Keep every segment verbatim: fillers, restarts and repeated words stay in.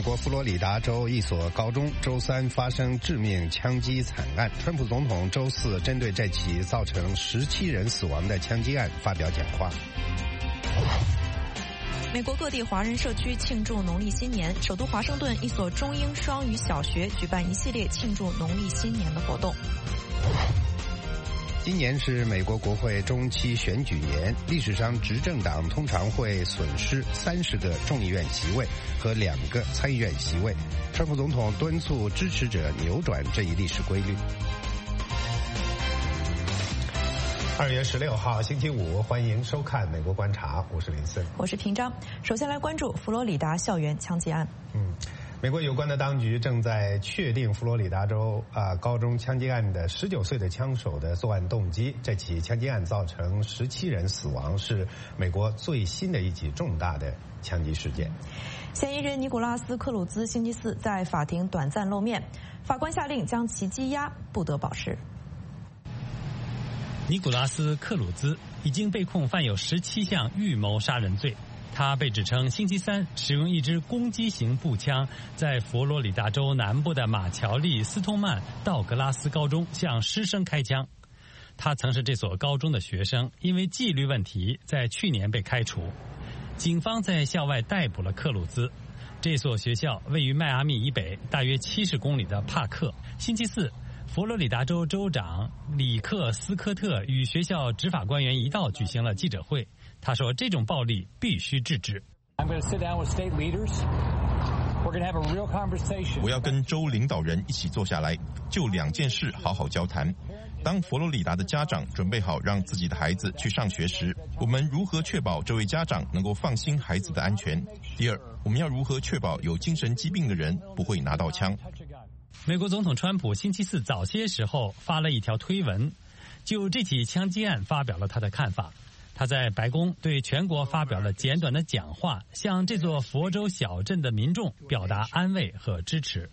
国佛罗里达州一所高中周三发生致命枪击惨案，川普总统周四针对这起造成十七人死亡的枪击案发表讲话。 美国各地华人社区庆祝农历新年，首都华盛顿一所中英双语小学举办一系列庆祝农历新年的活动。 今年是美国国会中期选举年，历史上执政党通常会损失三十个众议院席位和两个参议院席位。川普总统敦促支持者扭转这一历史规律。二月十六号星期五，欢迎收看《美国观察》，我是林森， 我是平章。首先来关注佛罗里达校园枪击案。 嗯，美国有关的当局正在确定佛罗里达州啊高中枪击案的十九岁的枪手的作案动机。这起枪击案造成十七人死亡，是美国最新的一起重大的枪击事件。 嫌疑人尼古拉斯·克鲁兹星期四在法庭短暂露面，法官下令将其羁押，不得保释。 尼古拉斯·克鲁兹已经被控犯有十七项预谋杀人罪。他被指称星期三使用一支攻击型步枪，在佛罗里达州南部的马乔利斯通曼道格拉斯高中向师生开枪。他曾是这所高中的学生，因为纪律问题在去年被开除。警方在校外逮捕了克鲁兹。这所学校位于迈阿密以北大约七十公里的帕克。星期四，佛罗里达州州长里克斯科特与学校执法官员一道举行了记者会。他说，这种暴力必须制止。 我要跟州领导人一起坐下来，就两件事好好交谈。当佛罗里达的家长准备好让自己的孩子去上学时，我们如何确保这位家长能够放心孩子的安全？第二，我们要如何确保有精神疾病的人不会拿到枪？ 美国总统川普星期四早些时候发了一条推文，就这起枪击案发表了他的看法。他在白宫对全国发表了简短的讲话，向这座佛州小镇的民众表达安慰和支持。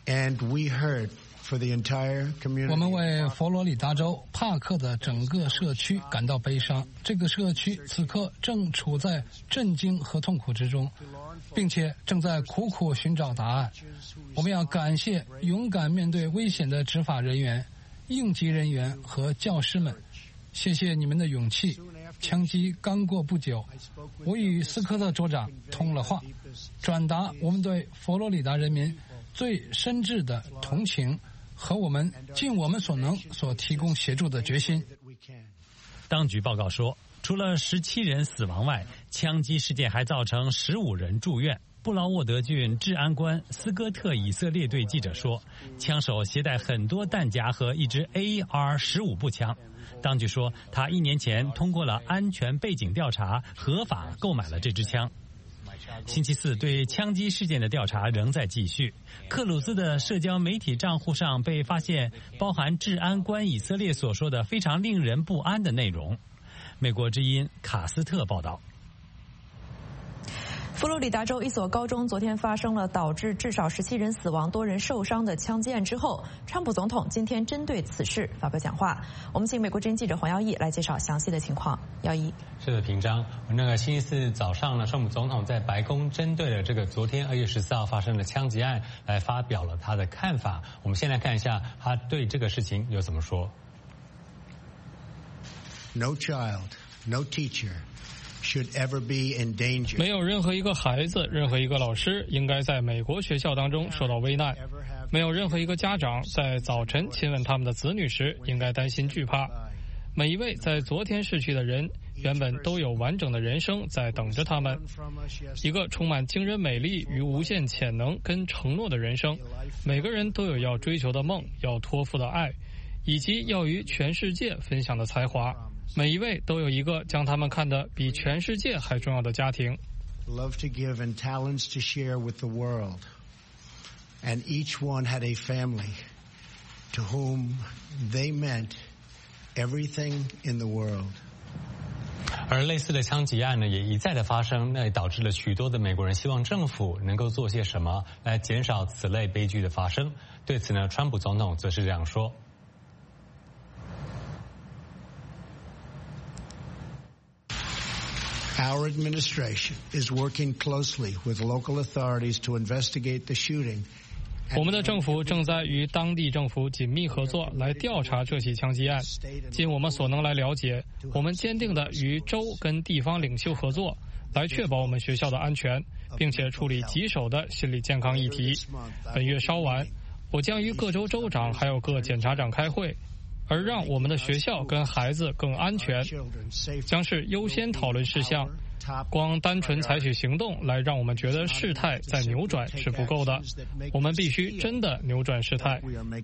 我们为佛罗里达州帕克的整个社区感到悲伤。这个社区此刻正处在震惊和痛苦之中，并且正在苦苦寻找答案。我们要感谢勇敢面对危险的执法人员、应急人员和教师们，谢谢你们的勇气。枪击刚过不久，我与斯科特州长通了话，转达我们对佛罗里达人民最深挚的同情和我们尽我们所能所提供协助的决心。 当局报告说，除了十七人死亡外，枪击事件还造成十五人住院。布劳沃德郡治安官斯科特以色列对记者说，枪手携带很多弹夹和一支 A R 十五步枪。当局说，他一年前通过了安全背景调查，合法购买了这支枪。星期四对枪击事件的调查仍在继续。克鲁兹的社交媒体账户上被发现包含治安官以色列所说的非常令人不安的内容。美国之音卡斯特报道。 佛罗里达州一所高中昨天发生了导致至少十七人死亡、多人受伤的枪击案之后，川普总统今天针对此事发表讲话。我们请美国之音记者黄耀义来介绍详细的情况。耀义， 是的，平章。那个星期四早上呢，川普总统在白宫针对了这个昨天二月十四号发生的枪击案来发表了他的看法。我们先来看一下他对这个事情有怎么说。 No child, no teacher.Should ever be in danger. 没有任何一个孩子、任何一个老师应该在美国学校当中受到危难。没有任何一个家长在早晨亲吻他们的子女时应该担心惧怕。每一位在昨天逝去的人原本都有完整的人生在等着他们，一个充满惊人美丽与无限潜能跟承诺的人生。每个人都有要追求的梦，要托付的爱，以及要与全世界分享的才华。每一位都有一个将他们看得比全世界还重要的家庭。 Love to give and talents to share with the world. And each one had a family to whom they meant everything in the world. 而类似的枪击案呢，也一再的发生，那也导致了许多的美国人希望政府能够做些什么来减少此类悲剧的发生。对此呢，川普总统则是这样说。 Our administration is working closely with local authorities to investigate the shooting. 我们的政府正在与当地政府紧密合作，来调查这起枪击案。尽我们所能来了解，我们坚定地与州跟地方领袖合作，来确保我们学校的安全，并且处理棘手的心理健康议题。本月稍晚，我将与各州州长还有各检察长开会，而让我们的学校跟孩子更安全，将是优先讨论事项。光单纯采取行动来让我们觉得事态在扭转是不够的，我们必须真的扭转事态。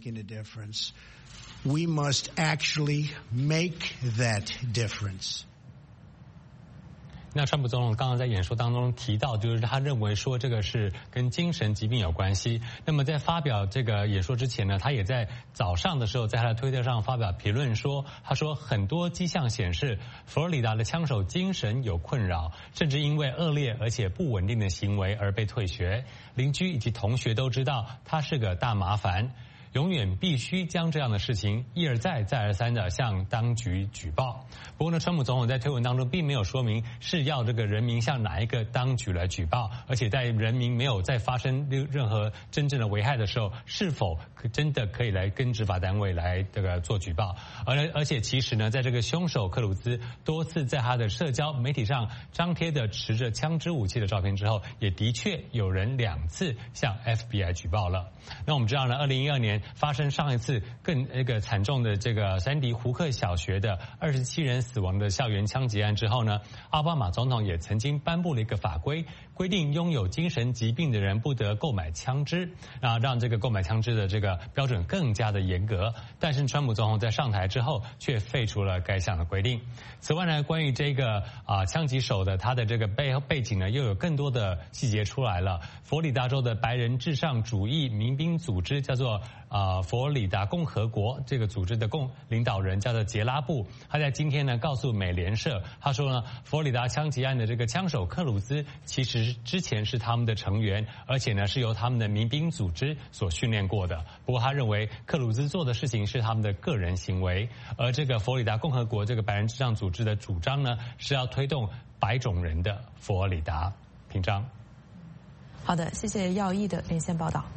We must actually make that difference. 那川普总统刚刚在演说当中提到，就是他认为说这个是跟精神疾病有关系。那么在发表这个演说之前呢，他也在早上的时候在他的推特上发表评论说，他说很多迹象显示佛罗里达的枪手精神有困扰，甚至因为恶劣而且不稳定的行为而被退学。邻居以及同学都知道他是个大麻烦，永远必须将这样的事情一而再再而三的向当局举报。不过呢，川普总统在推文当中并没有说明是要这个人民向哪一个当局来举报，而且在人民没有再发生任何真正的危害的时候，是否真的可以来跟执法单位来这个做举报。而而且其实呢，在这个凶手克鲁兹多次在他的社交媒体上张贴的持着枪支武器的照片之后，也的确有人两次向 F B I 举报了。那我们知道呢，二零一二年发生上一次更那个惨重的这个山迪胡克小学的二十七人死亡的校园枪击案之后呢，奥巴马总统也曾经颁布了一个法规，规定拥有精神疾病的人不得购买枪支，啊，让这个购买枪支的这个标准更加的严格。但是川普总统在上台之后却废除了该项的规定。此外呢，关于这个啊枪击手的他的这个背背景呢，又有更多的细节出来了。佛罗里达州的白人至上主义民兵组织叫做啊佛罗里达共和国，这个组织的共领导人叫做杰拉布，他在今天呢告诉美联社，他说呢，佛罗里达枪击案的这个枪手克鲁兹其实之前是他们的成员，而且呢是由他们的民兵组织所训练过的。不过他认为克鲁兹做的事情是他们的个人行为，而这个佛罗里达共和国这个白人至上组织的主张呢，是要推动白种人的佛罗里达。平章。 好的，谢谢耀一的连线报道。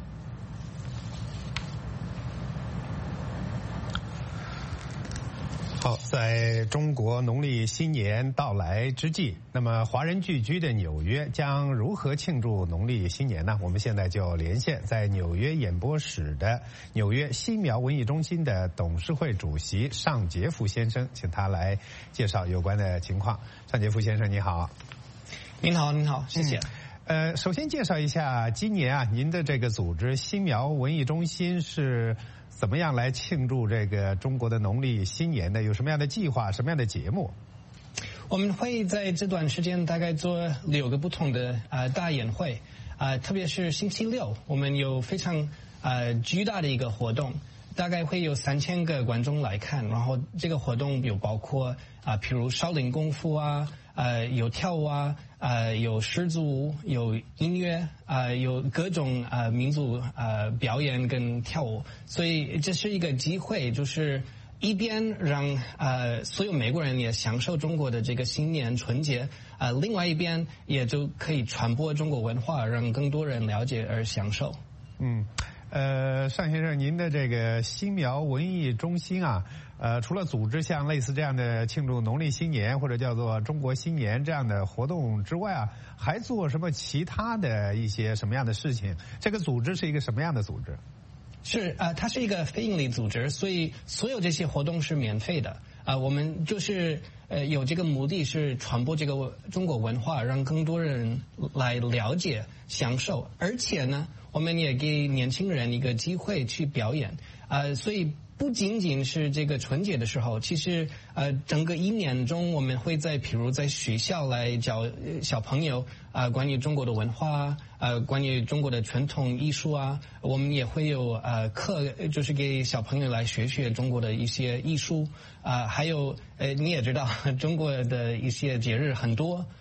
好，在中国农历新年到来之际，那么华人聚居的纽约将如何庆祝农历新年呢？我们现在就连线在纽约演播室的纽约新苗文艺中心的董事会主席尚杰夫先生，请他来介绍有关的情况。尚杰夫先生，你好。 您好，您好，谢谢。嗯呃，首先介绍一下今年啊，您的这个组织新苗文艺中心是怎么样来庆祝这个中国的农历新年的？有什么样的计划？什么样的节目？ 我们会在这段时间大概做六个不同的呃大演会，啊、呃，特别是星期六，我们有非常呃巨大的一个活动，大概会有三千个观众来看。然后这个活动有包括啊、呃，譬如少林功夫啊，呃，有跳舞啊。呃，有狮子舞，有音乐，呃，有各种呃民族呃表演跟跳舞，所以这是一个机会，就是一边让呃所有美国人也享受中国的这个新年春节，呃，另外一边也就可以传播中国文化，让更多人了解而享受。 嗯，呃，尚先生，您的这个新苗文艺中心啊。呃，除了组织像类似这样的庆祝农历新年或者叫做中国新年这样的活动之外啊，还做什么其他的一些什么样的事情？这个组织是一个什么样的组织？ 是啊、呃，它是一个非营利组织，所以所有这些活动是免费的啊、呃。我们就是呃有这个目的是传播这个中国文化，让更多人来了解、享受，而且呢，我们也给年轻人一个机会去表演啊、呃，所以。不仅仅是这个春节的时候，其实呃整个一年中，我们会在譬如在学校来教小朋友啊、呃、关于中国的文化，呃关于中国的传统艺术啊，我们也会有呃课，就是给小朋友来学学中国的一些艺术啊、呃，还有呃你也知道中国的一些节日很多，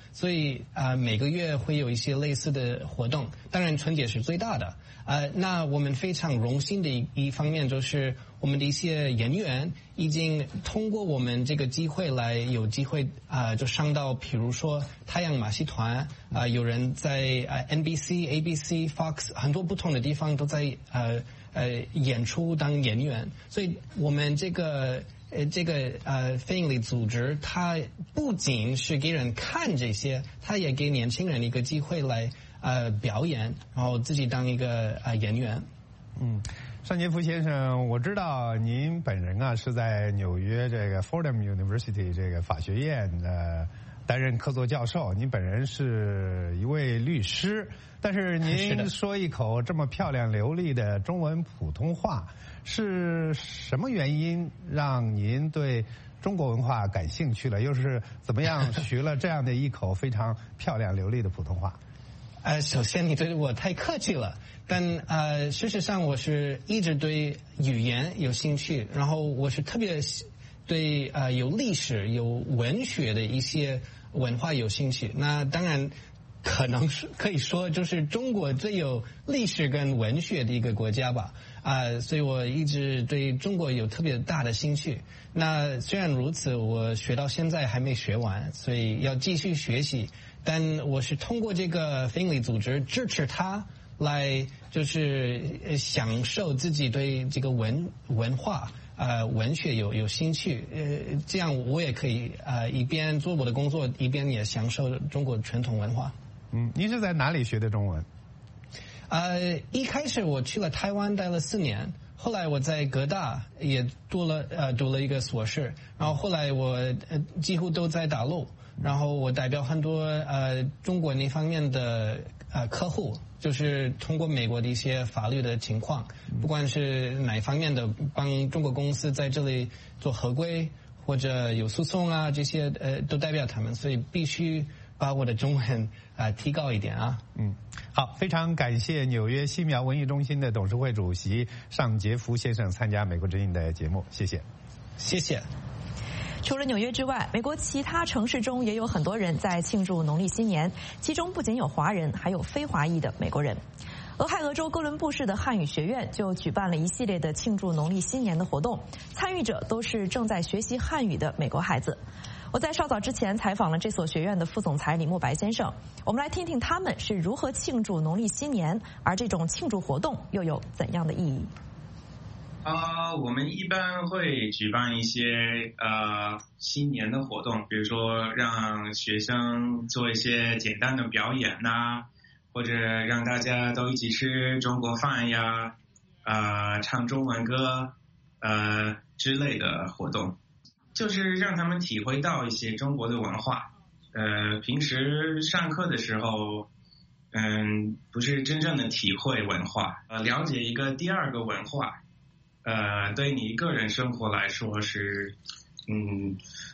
所以啊、呃、每个月会有一些类似的活动。当然春节是最大的。呃，那我们非常荣幸的一一方面就是我们的一些演员已经通过我们这个机会来有机会啊、呃，就上到比如说太阳马戏团啊、呃，有人在呃 N B C、A B C、Fox 很多不同的地方都在呃呃演出当演员，所以我们这个呃这个呃非营利组织，它不仅是给人看这些，它也给年轻人一个机会来。呃，表演，然后自己当一个呃演员。 嗯，单杰夫先生，我知道您本人啊是在纽约这个 Fordham University 这个法学院呃担任客座教授，您本人是一位律师，但是您说一口这么漂亮流利的中文普通话，是什么原因让您对中国文化感兴趣了？又是怎么样学了这样的一口非常漂亮流利的普通话？ 呃，首先你对我太客气了，但呃，事实上我是一直对语言有兴趣，然后我是特别对呃有历史、有文学的一些文化有兴趣。那当然，可能是可以说就是中国最有历史跟文学的一个国家吧。啊、呃，所以我一直对中国有特别大的兴趣。那虽然如此，我学到现在还没学完，所以要继续学习。但我是通过这个非营利组织支持他来，就是享受自己对这个文文化呃文学有有兴趣，呃，这样我也可以呃一边做我的工作，一边也享受中国传统文化。 嗯，您是在哪里学的中文？ 呃，一开始我去了台湾待了四年，后来我在哥大也读了呃读了一个硕士，然后后来我呃几乎都在大陆。然后我代表很多呃中国那方面的呃客户，就是通过美国的一些法律的情况，不管是哪方面的，帮中国公司在这里做合规或者有诉讼啊，这些呃都代表他们，所以必须把我的中文啊、呃、提高一点啊。 嗯，好，非常感谢纽约西苗文艺中心的董事会主席尚杰夫先生参加美国之音的节目，谢谢， 谢谢。 除了纽约之外，美国其他城市中也有很多人在庆祝农历新年，其中不仅有华人，还有非华裔的美国人。俄亥俄州哥伦布市的汉语学院就举办了一系列的庆祝农历新年的活动，参与者都是正在学习汉语的美国孩子。我在稍早之前采访了这所学院的副总裁李慕白先生，我们来听听他们是如何庆祝农历新年，而这种庆祝活动又有怎样的意义？ 啊、呃，我们一般会举办一些呃新年的活动，比如说让学生做一些简单的表演呐、啊，或者让大家都一起吃中国饭呀，啊、呃，唱中文歌，呃之类的活动，就是让他们体会到一些中国的文化。呃，平时上课的时候，嗯，不是真正的体会文化，呃，了解一个第二个文化。呃，对你个人生活来说是，嗯，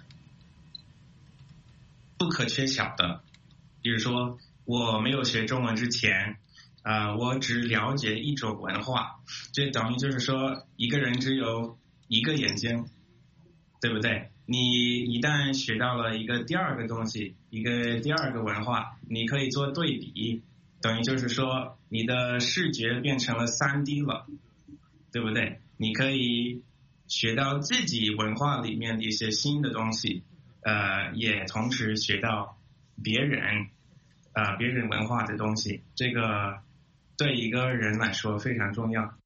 不可缺少的。比如说，我没有学中文之前，啊、呃，我只了解一种文化，这等于就是说，一个人只有一个眼睛，对不对？你一旦学到了一个第二个东西，一个第二个文化，你可以做对比，等于就是说，你的视觉变成了三 D 了，对不对？你可以学到自己文化里面的一些新的东西，呃，也同时学到别人，呃，别人文化的东西，这个对一个人来说非常重要。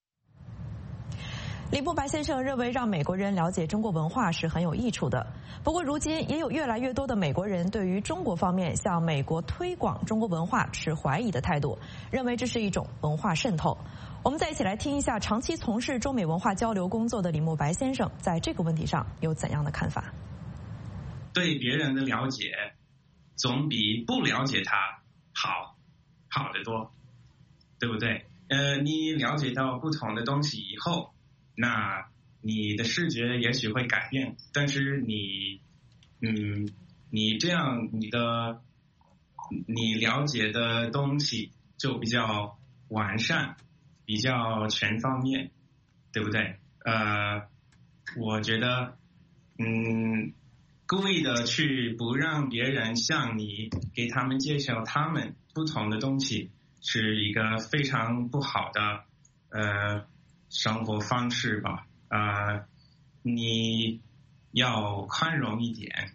李慕白先生认为，让美国人了解中国文化是很有益处的。不过，如今也有越来越多的美国人对于中国方面向美国推广中国文化持怀疑的态度，认为这是一种文化渗透。我们再一起来听一下长期从事中美文化交流工作的李慕白先生在这个问题上有怎样的看法。 对别人的了解总比不了解他好好得多，对不对？呃，你了解到不同的东西以后，那你的视觉也许会改变，但是你嗯你这样你的你了解的东西就比较完善，比较全方面，对不对？呃，我觉得，嗯， 故意的去不让别人向你给他们介绍他们不同的东西，是一个非常不好的呃生活方式吧。呃，你要宽容一点。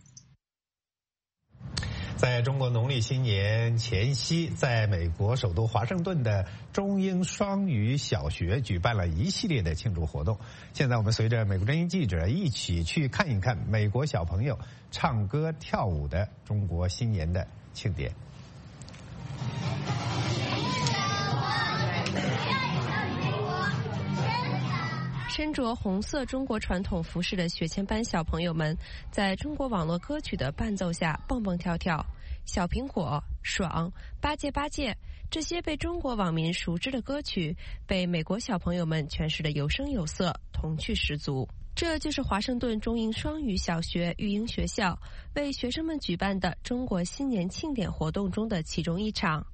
在中国农历新年前夕，在美国首都华盛顿的中英双语小学举办了一系列的庆祝活动。现在我们随着美国之音记者一起去看一看美国小朋友唱歌跳舞的中国新年的庆典。 身着红色中国传统服饰的学前班小朋友们，在中国网络歌曲的伴奏下蹦蹦跳跳。小苹果、爽、八戒八戒，这些被中国网民熟知的歌曲，被美国小朋友们诠释得有声有色，童趣十足。这就是华盛顿中英双语小学育英学校为学生们举办的中国新年庆典活动中的其中一场。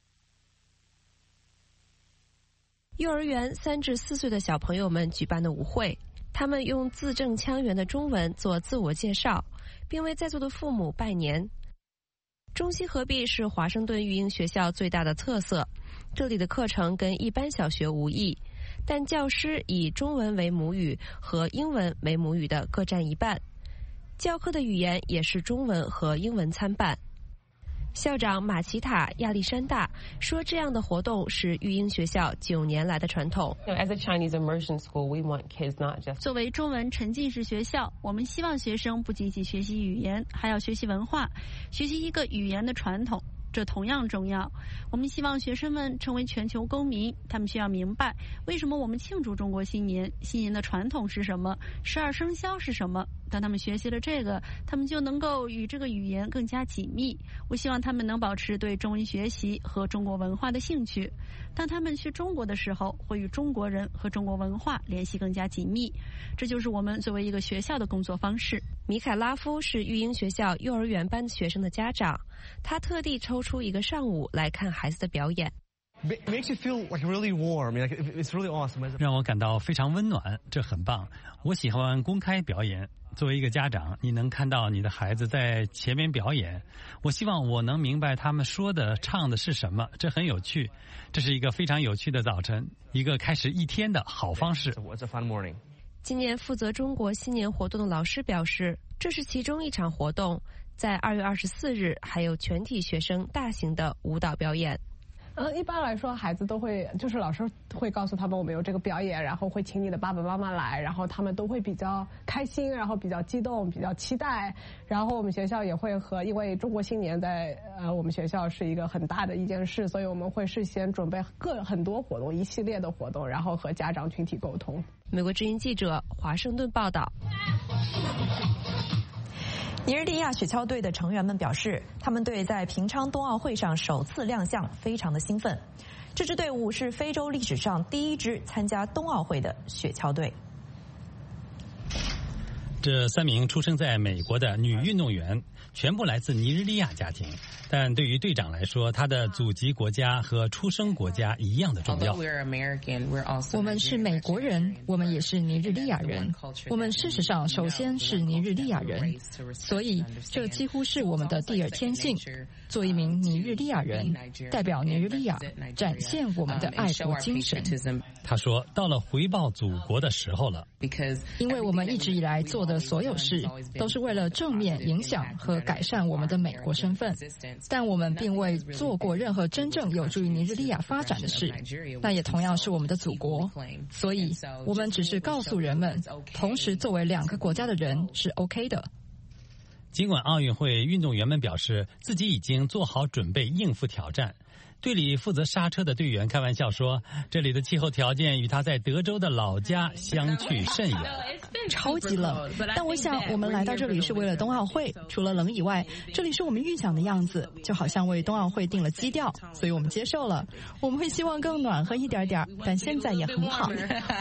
幼儿园三至四岁的小朋友们举办的舞会，他们用字正腔圆的中文做自我介绍，并为在座的父母拜年。中西合璧是华盛顿育英学校最大的特色，这里的课程跟一般小学无异，但教师以中文为母语和英文为母语的各占一半，教课的语言也是中文和英文参半。校长马奇塔·亚历山大说，这样的活动是育英学校九年来的传统。 作为中文沉浸式学校，我们希望学生不仅仅学习语言，还要学习文化，学习一个语言的传统，这同样重要。我们希望学生们成为全球公民，他们需要明白为什么我们庆祝中国新年，新年的传统是什么，十二生肖是什么。当他们学习了这个，他们就能够与这个语言更加紧密。我希望他们能保持对中文学习和中国文化的兴趣。当他们去中国的时候，会与中国人和中国文化联系更加紧密。这就是我们作为一个学校的工作方式。 米凯拉夫是育英学校幼儿园班学生的家长，他特地抽出一个上午来看孩子的表演。 让我感到非常温暖，这很棒。我喜欢公开表演。作为一个家长，你能看到你的孩子在前面表演，我希望我能明白他们说的唱的是什么，这很有趣。这是一个非常有趣的早晨，一个开始一天的好方式。 今年负责中国新年活动的老师表示，这是其中一场活动，在二月二十四日还有全体学生大型的舞蹈表演。 嗯，一般来说，孩子都会，就是老师会告诉他们我们有这个表演，然后会请你的爸爸妈妈来，然后他们都会比较开心，然后比较激动，比较期待。然后我们学校也会和，因为中国新年在呃我们学校是一个很大的一件事，所以我们会事先准备各很多活动，一系列的活动，然后和家长群体沟通。 美国之音记者华盛顿报道。 尼日利亚雪橇队的成员们表示，他们队在平昌冬奥会上首次亮相，非常的兴奋。这支队伍是非洲历史上第一支参加冬奥会的雪橇队。 这三名出生在美国的女运动员全部来自尼日利亚家庭，但对于队长来说，他的祖籍国家和出生国家一样的重要。 我们是美国人，我们也是尼日利亚人。我们事实上首先是尼日利亚人，所以这几乎是我们的第二天性。做一名尼日利亚人，代表尼日利亚，展现我们的爱国精神。 他说，到了回报祖国的时候了。 因为我们一直以来做的所有事都是为了正面影响和改善我们的美国身份，但我们并未做过任何真正有助于尼日利亚发展的事，那也同样是我们的祖国。所以我们只是告诉人们，同时作为两个国家的人是 OK 的。 尽管奥运会运动员们表示自己已经做好准备应付挑战，队里负责刹车的队员开玩笑说，这里的气候条件与他在德州的老家相去甚远。 超级冷，但我想我们来到这里是为了冬奥会，除了冷以外，这里是我们预想的样子，就好像为冬奥会定了基调，所以我们接受了。我们会希望更暖和一点点，但现在也很好。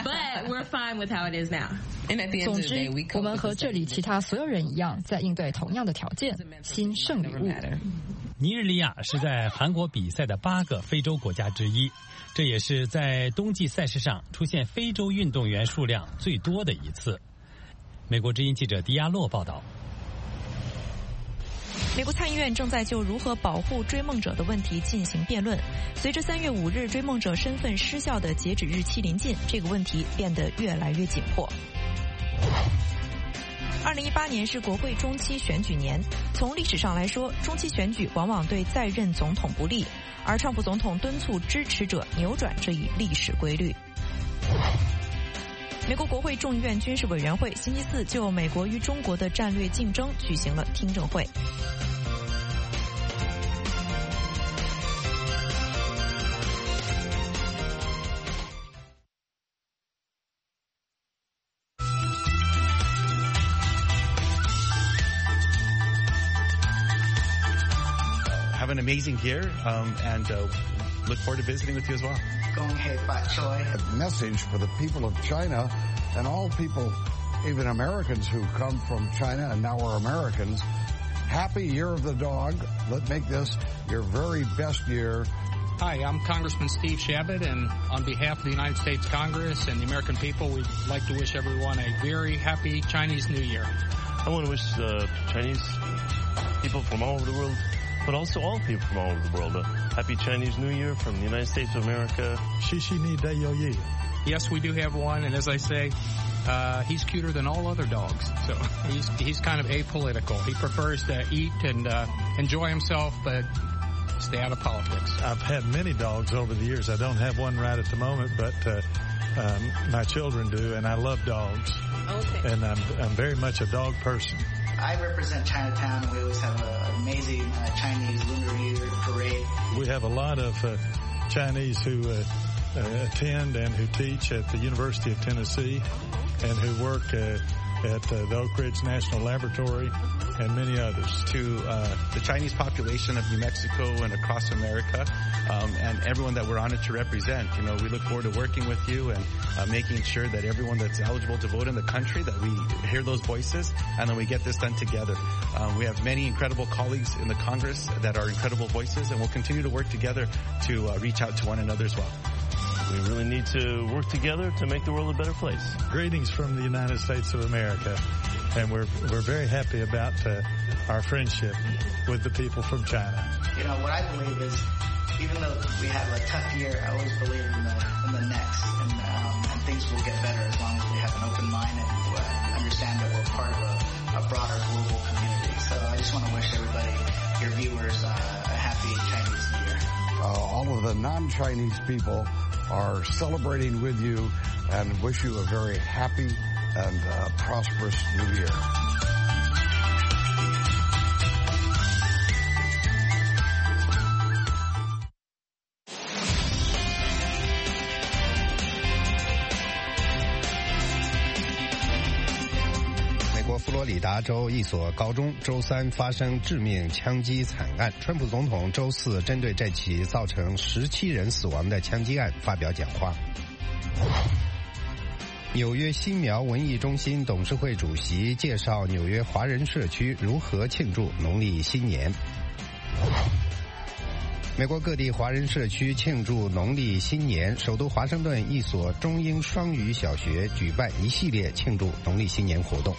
总之，我们和这里其他所有人一样，在应对同样的条件，新胜于物。 尼日利亚是在韩国比赛的八个非洲国家之一，这也是在冬季赛事上出现非洲运动员数量最多的一次。美国之音记者迪亚洛报道。 美国参议院正在就如何保护追梦者的问题进行辩论。随着三月五日追梦者身份失效的截止日期临近，这个问题变得越来越紧迫。二零一八年是国会中期选举年，从历史上来说，中期选举往往对在任总统不利，而川普总统敦促支持者扭转这一历史规律。美国国会众议院军事委员会星期四就美国与中国的战略竞争举行了听证会。 Have an amazing year, um, and uh, look forward to visiting with you as well. A message for the people of China and all people, even Americans who come from China and now are Americans. Happy Year of the Dog. Let's make this your very best year. Hi, I'm Congressman Steve Chabot, and on behalf of the United States Congress and the American people, we'd like to wish everyone a very happy Chinese New Year. I want to wish uh, Chinese people from all over the world, but also all people from all over the world, a happy Chinese New Year from the United States of America. Yes, we do have one, and as I say, uh, he's cuter than all other dogs. So he's he's kind of apolitical. He prefers to eat and uh, enjoy himself, but stay out of politics. I've had many dogs over the years. I don't have one right at the moment, but uh, um, my children do, and I love dogs. Okay. And I'm I'm very much a dog person. I represent Chinatown, and we always have an amazing uh, Chinese Lunar New Year parade. We have a lot of uh, Chinese who uh, uh, attend and who teach at the University of Tennessee and who work uh, at uh, the Oak Ridge National Laboratory and many others. To uh, the Chinese population of New Mexico and across America, um, and everyone that we're honored to represent. You know, we look forward to working with you and uh, making sure that everyone that's eligible to vote in the country, that we hear those voices and then we get this done together. Um, we have many incredible colleagues in the Congress that are incredible voices, and we'll continue to work together to uh, reach out to one another as well. We really need to work together to make the world a better place. Greetings from the United States of America, and we're we're very happy about uh, our friendship with the people from China. You know, what I believe is, even though we have a tough year, I always believe in the in the next, and, um, and things will get better as long as we have an open mind and uh, understand that we're part of a, a broader global community. So I just want to wish everybody, your viewers, uh, a happy Chinese New Year. Uh, all of the non-Chinese people are celebrating with you and wish you a very happy and uh, prosperous New Year. 美国佛罗里达州一所高中周三发生致命枪击惨案，川普总统周四针对这起造成十七人死亡的枪击案发表讲话。纽约新苗文艺中心董事会主席介绍纽约华人社区如何庆祝农历新年。美国各地华人社区庆祝农历新年，首都华盛顿一所中英双语小学举办一系列庆祝农历新年活动。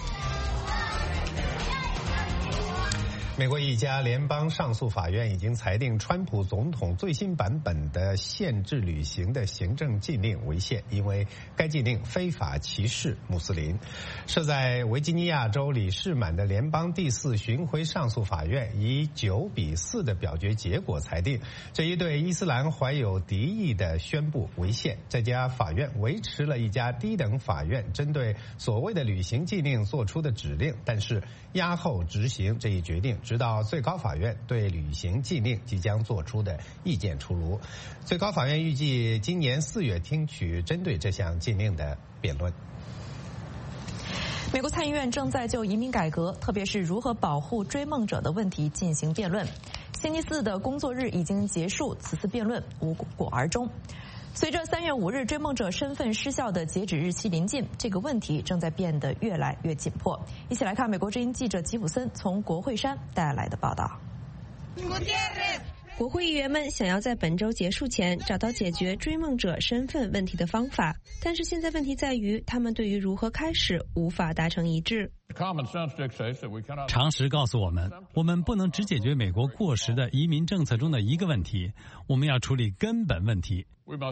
美国一家联邦上诉法院已经裁定川普总统最新版本的限制旅行的行政禁令违宪，因为该禁令非法歧视穆斯林。设在维吉尼亚州里士满的联邦第四巡回上诉法院以九比四的表决结果裁定，这一对伊斯兰怀有敌意的宣布违宪。这家法院维持了一家低等法院针对所谓的旅行禁令做出的指令，但是押后执行这一决定，直到最高法院对旅行禁令即将做出的意见出炉。最高法院预计今年四月听取针对这项禁令的辩论。 美国参议院正在就移民改革，特别是如何保护追梦者的问题进行辩论。星期四的工作日已经结束，此次辩论无果而终。随着三月五日追梦者身份失效的截止日期临近，这个问题正在变得越来越紧迫。一起来看美国之音记者吉普森从国会山带来的报道。 国会议员们想要在本周结束前找到解决追梦者身份问题的方法，但是现在问题在于他们对于如何开始无法达成一致。 常识告诉我们，我们不能只解决美国过时的移民政策中的一个问题，我们要处理根本问题。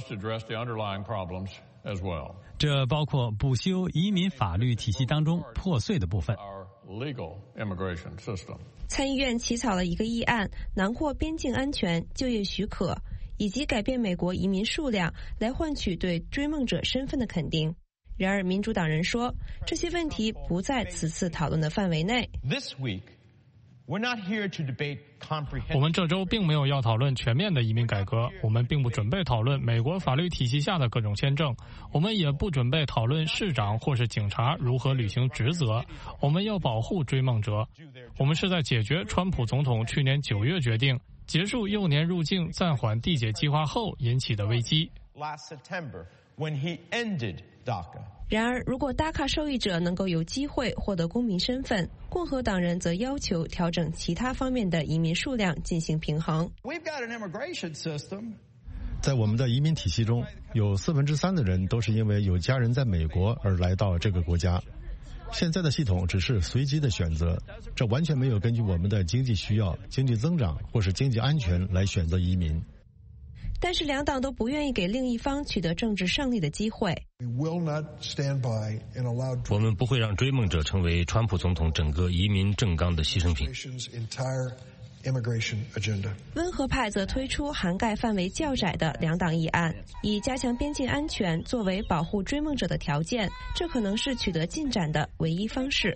这包括补修移民法律体系当中破碎的部分。 参议院起草了一个议案，囊括边境安全、就业许可以及改变美国移民数量，来换取对追梦者身份的肯定。然而，民主党人说，这些问题不在此次讨论的范围内。 我们这周并没有要讨论全面的移民改革，我们并不准备讨论美国法律体系下的各种签证，我们也不准备讨论市长或是警察如何履行职责。我们要保护追梦者，我们是在解决川普总统去年九月决定结束幼年入境暂缓递解计划后引起的危机。 然而，如果 D A C A 受益者能够有机会获得公民身份，共和党人则要求调整其他方面的移民数量进行平衡。 在我们的移民体系中，有四分之三的人都是因为有家人在美国而来到这个国家。现在的系统只是随机的选择，这完全没有根据我们的经济需要、经济增长或是经济安全来选择移民。 但是两党都不愿意给另一方取得政治胜利的机会。 我们不会让追梦者成为川普总统整个移民政纲的牺牲品。 温和派则推出涵盖范围较窄的两党议案，以加强边境安全作为保护追梦者的条件，这可能是取得进展的唯一方式。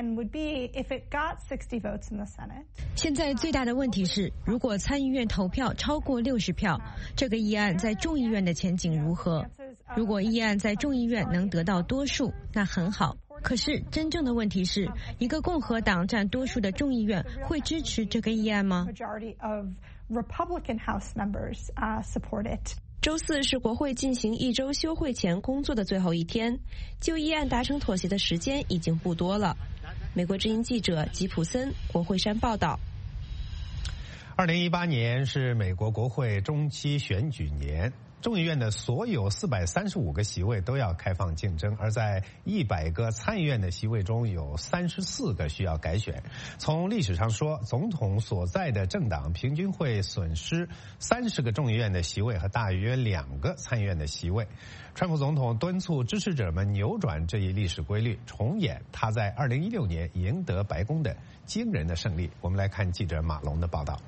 现在最大的问题是，如果参议院投票超过六十票，这个议案在众议院的前景如何？如果议案在众议院能得到多数，那很好。可是真正的问题是，一个共和党占多数的众议院会支持这个议案吗？ 周四是国会进行一周休会前工作的最后一天，就议案达成妥协的时间已经不多了。美国之音记者吉普森，国会山报道。 二零一八年是美国国会中期选举年。众议院的所有四百三十五个席位都要开放竞争，而在一百个参议院的席位中有三十四个需要改选。从历史上说，总统所在的政党平均会损失三十个众议院的席位和大约两个参议院的席位。川普总统敦促支持者们扭转这一历史规律，重演他在二零一六年赢得白宫的惊人的胜利。我们来看记者马龙的报道。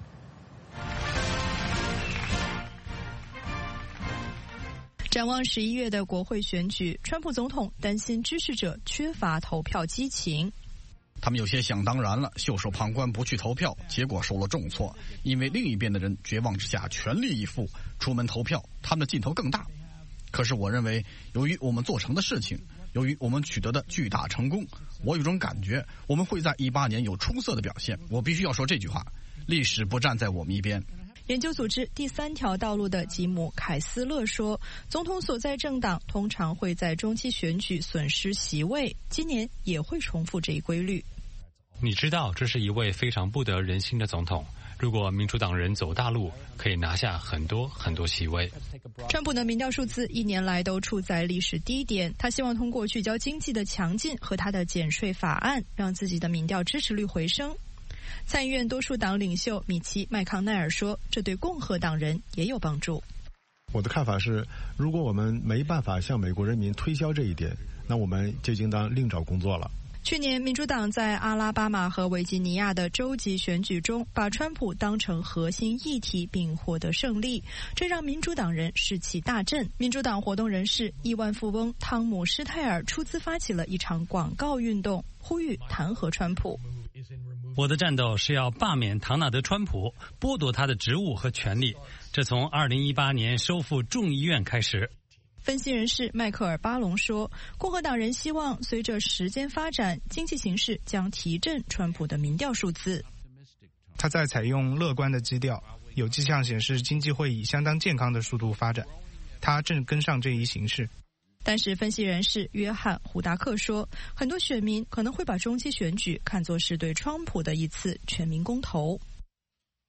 展望十一月的国会选举，川普总统担心支持者缺乏投票激情。 他们有些想当然了，袖手旁观不去投票，结果受了重挫，因为另一边的人绝望之下全力以赴出门投票，他们的劲头更大。可是我认为，由于我们做成的事情，由于我们取得的巨大成功，我有种感觉，我们会在一八年有出色的表现。我必须要说这句话：历史不站在我们一边。 研究组织第三条道路的吉姆·凯斯勒说，总统所在政党通常会在中期选举损失席位，今年也会重复这一规律。 你知道，这是一位非常不得人心的总统。如果民主党人走大路，可以拿下很多很多席位。 川普的民调数字一年来都处在历史低点，他希望通过聚焦经济的强劲和他的减税法案，让自己的民调支持率回升。参议院多数党领袖米奇·麦康奈尔说，这对共和党人也有帮助。 我的看法是，如果我们没办法向美国人民推销这一点，那我们就应当另找工作了。 去年民主党在阿拉巴马和维吉尼亚的州级选举中把川普当成核心议题并获得胜利，这让民主党人士气大振。民主党活动人士亿万富翁汤姆·施泰尔出资发起了一场广告运动，呼吁弹劾川普。 我的战斗是要罢免唐纳德·川普，剥夺他的职务和权利，这从二零一八年收复众议院开始。 分析人士迈克尔·巴隆说，共和党人希望随着时间发展，经济形势将提振川普的民调数字。 他在采用乐观的基调，有迹象显示经济会以相当健康的速度发展，他正跟上这一形势。 但是分析人士约翰·胡达克说，很多选民可能会把中期选举看作是对川普的一次全民公投。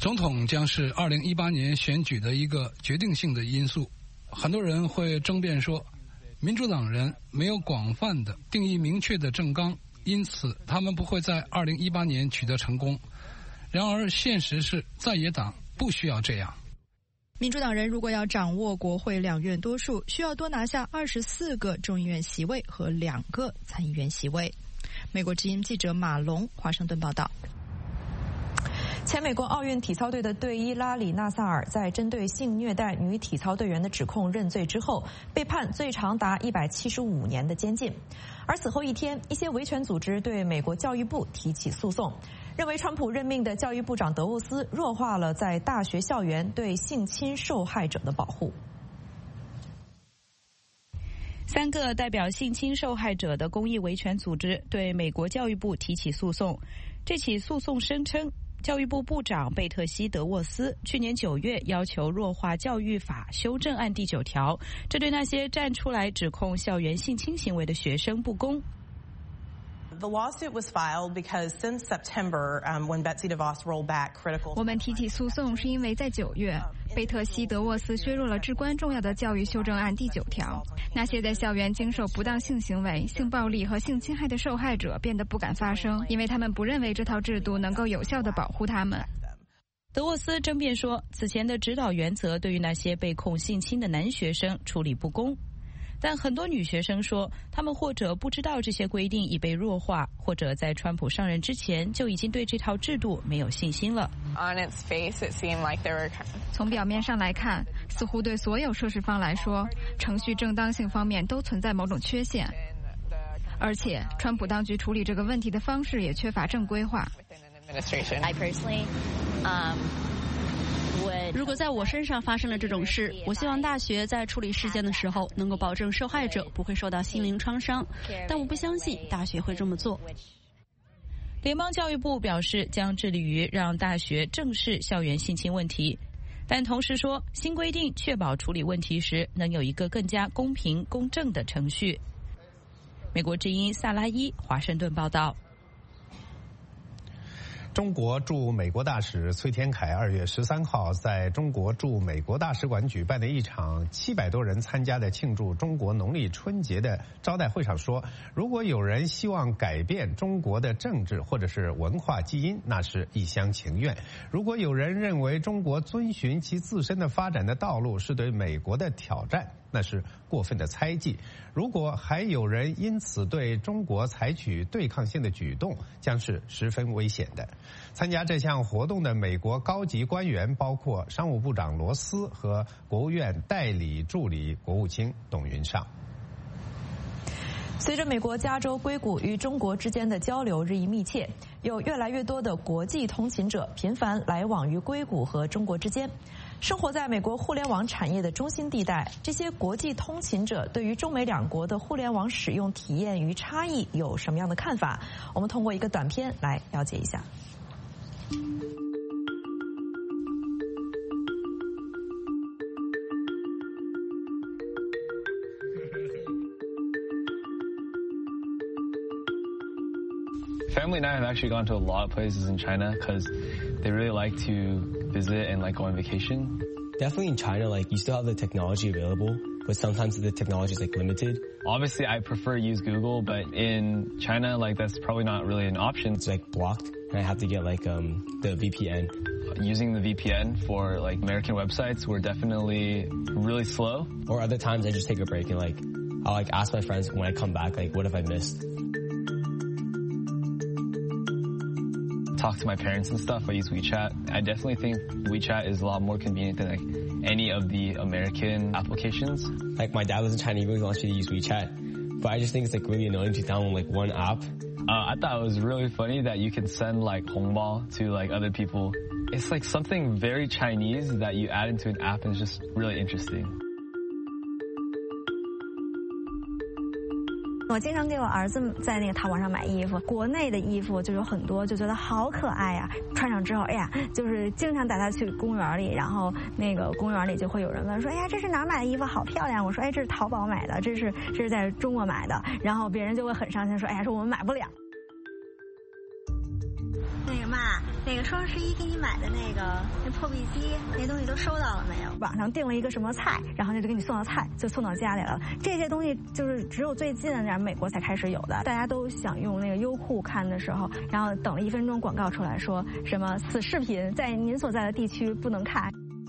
总统将是二零一八年选举的一个决定性的因素。很多人会争辩说，民主党人没有广泛的定义明确的政纲，因此他们不会在二零一八年取得成功。然而现实是，在野党不需要这样。 民主党人如果要掌握国会两院多数，需要多拿下二十四个众议院席位和两个参议院席位。美国之音记者马龙华盛顿报道。 前美国奥运体操队的队医拉里·纳萨尔在针对性虐待女体操队员的指控认罪之后，被判最长达一百七十五年的监禁。而此后一天，一些维权组织对美国教育部提起诉讼，认为川普任命的教育部长德沃斯弱化了在大学校园对性侵受害者的保护。 三个代表性侵受害者的公益维权组织对美国教育部提起诉讼。这起诉讼声称，教育部部长贝特西·德沃斯去年九月要求弱化教育法修正案第九条，这对那些站出来指控校园性侵行为的学生不公。 The lawsuit was filed because since September, um, when Betsy DeVos rolled back critical. 我们提起诉讼是因为在九月，贝特西·德沃斯削弱了至关重要的教育修正案第九条，那些在校园经受不当性行为、性暴力和性侵害的受害者变得不敢发声，因为他们不认为这套制度能够有效地保护他们。 德沃斯争辩说，此前的指导原则对于那些被控性侵的男学生处理不公。但很多女学生说，她们或者不知道这些规定已被弱化，或者在川普上任之前就已经对这套制度没有信心了。 从表面上来看，似乎对所有涉事方来说，程序正当性方面都存在某种缺陷，而且川普当局处理这个问题的方式也缺乏正规化。 如果在我身上发生了这种事，我希望大学在处理事件的时候能够保证受害者不会受到心灵创伤，但我不相信大学会这么做。 联邦教育部表示将致力于让大学正视校园性侵问题，但同时说，新规定确保处理问题时能有一个更加公平公正的程序。美国之音萨拉伊华盛顿报道。 中国驻美国大使崔天凯二月十三号在中国驻美国大使馆举办的一场七百多人参加的庆祝中国农历春节的招待会上说，如果有人希望改变中国的政治或者是文化基因，那是一厢情愿；如果有人认为中国遵循其自身的发展的道路是对美国的挑战，那是过分的猜忌。如果还有人因此对中国采取对抗性的举动，将是十分危险的。参加这项活动的美国高级官员包括商务部长罗斯和国务院代理助理国务卿董云尚。 随着美国加州硅谷与中国之间的交流日益密切，有越来越多的国际通勤者频繁来往于硅谷和中国之间。生活在美国互联网产业的中心地带，这些国际通勤者对于中美两国的互联网使用体验与差异有什么样的看法？我们通过一个短片来了解一下。 Family and I have actually gone to a lot of places in China because they really like to visit and like go on vacation. Definitely in China, like you still have the technology available, but sometimes the technology is like limited. Obviously, I prefer to use Google, but in China, like that's probably not really an option. It's like blocked, and I have to get like um the V P N. Using the V P N for like American websites were definitely really slow. Or other times I just take a break and like I'll like ask my friends when I come back, like what have I missed? Talk to my parents and stuff. I use WeChat. I definitely think WeChat is a lot more convenient than like any of the American applications. Like my dad lives in China, he really wants me to use WeChat, but I just think it's like really annoying to download like one app. Uh, I thought it was really funny that you can send like hongbao to like other people. It's like something very Chinese that you add into an app, and it's just really interesting. 我经常给我儿子在那个淘宝上买衣服，国内的衣服就有很多，就觉得好可爱呀！穿上之后，哎呀，就是经常带他去公园里，然后那个公园里就会有人问说：“哎呀，这是哪儿买的衣服？好漂亮！”我说：“哎，这是淘宝买的，这是这是在中国买的。”然后别人就会很伤心说：“哎呀，说我们买不了。” 那个妈， 那个双十一给你买的那个那破壁机，那东西都收到了没有？网上订了一个什么菜，然后就给你送到菜，就送到家里了。这些东西就是只有最近然后美国才开始有的。大家都想用那个优酷看的时候，然后等了一分钟，广告出来说什么此视频在您所在的地区不能看。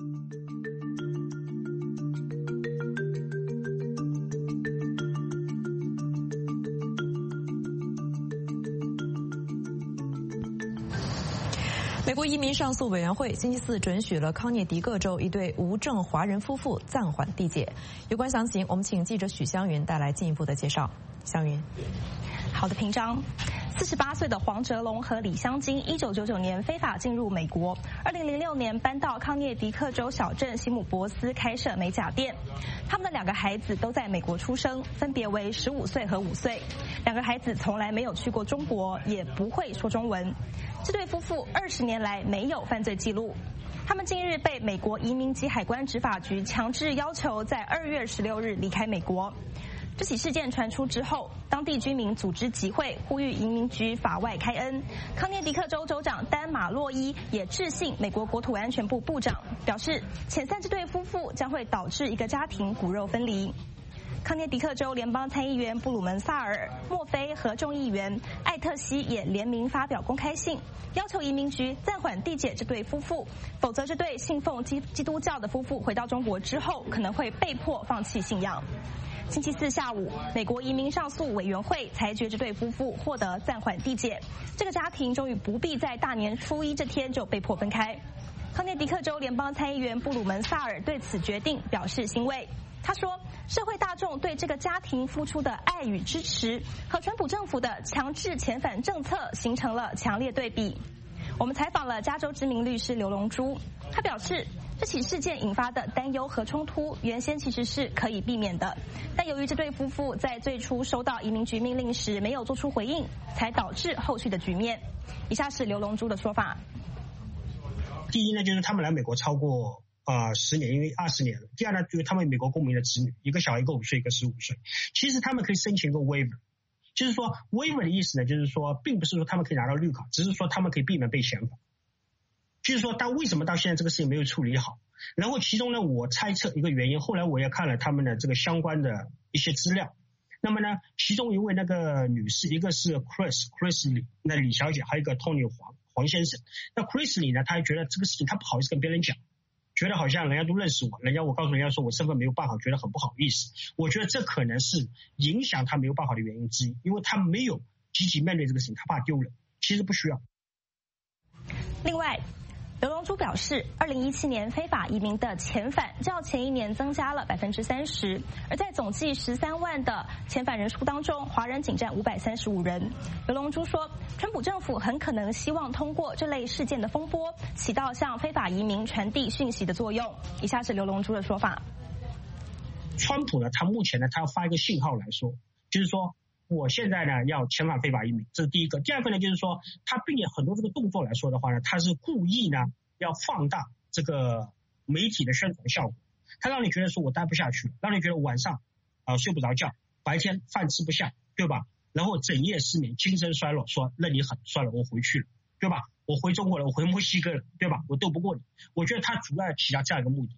美国移民上诉委员会星期四准许了康涅狄克州一对无证华人夫妇暂缓递解。有关详情，我们请记者许湘云带来进一步的介绍。湘云， 好的，平章。四十八岁的黄哲龙和李香金，一九九九年非法进入美国，二零零六年搬到康涅狄克州小镇西姆博斯开设美甲店。他们的两个孩子都在美国出生，分别为十五岁和五岁。两个孩子从来没有去过中国，也不会说中文。这对夫妇二十年来没有犯罪记录。他们近日被美国移民及海关执法局强制要求在二月十六日离开美国。这起事件传出之后，当地居民组织集会，呼吁移民局法外开恩。康涅狄克州州长丹马洛伊也致信美国国土安全部部长，表示遣散这对夫妇将会导致一个家庭骨肉分离。康涅狄克州联邦参议员布鲁门萨尔、墨菲和众议员艾特西也联名发表公开信，要求移民局暂缓递解这对夫妇，否则这对信奉基基督教的夫妇回到中国之后，可能会被迫放弃信仰。星期四下午，美国移民上诉委员会裁决这对夫妇获得暂缓递解，这个家庭终于不必在大年初一这天就被迫分开。康涅狄克州联邦参议员布鲁门萨尔对此决定表示欣慰。他说，社会大众对这个家庭付出的爱与支持，和川普政府的强制遣返政策形成了强烈对比。我们采访了加州知名律师刘龙珠，他表示，这起事件引发的担忧和冲突，原先其实是可以避免的，但由于这对夫妇在最初收到移民局命令时没有做出回应，才导致后续的局面。以下是刘龙珠的说法。 第一呢，就是他们来美国超过啊、呃、十年，因为二十年了。第二呢，就是他们美国公民的子女，一个小一个五岁，一个十五岁。其实他们可以申请一个 waiver， 就是说 waiver 的意思呢，就是说并不是说他们可以拿到绿卡，只是说他们可以避免被遣返。就是说，但为什么到现在这个事情没有处理好？然后其中呢，我猜测一个原因，后来我也看了他们的这个相关的一些资料。那么呢，其中一位那个女士，一个是 Chris Chris 李，那李小姐，还有一个 Tony 黄黄先生。那 Chris 李呢，他还觉得这个事情他不好意思跟别人讲，觉得好像人家都认识我，人家我告诉人家说我身份没有办好，觉得很不好意思。我觉得这可能是影响他没有办好的原因之一，因为他没有积极面对这个事情，他怕丢人。其实不需要。 另外，刘龙珠表示，二零一七年非法移民的遣返较前一年增加了百分之三十，而在总计十三万的遣返人数当中，华人仅占五百三十五人。刘龙珠说，川普政府很可能希望通过这类事件的风波，起到向非法移民传递讯息的作用。以下是刘龙珠的说法。 川普呢，他目前呢，他要发一个信号来说，就是说，我现在呢要遣返非法移民，这是第一个。第二个呢，就是说他并且很多这个动作来说的话呢，他是故意呢要放大这个媒体的宣传效果，他让你觉得说我待不下去，让你觉得晚上啊、呃、睡不着觉，白天饭吃不下，对吧？然后整夜失眠，精神衰弱，说那你很算了，我回去了，对吧？我回中国了，我回墨西哥了，对吧？我斗不过你。我觉得他主要起到这样一个目的。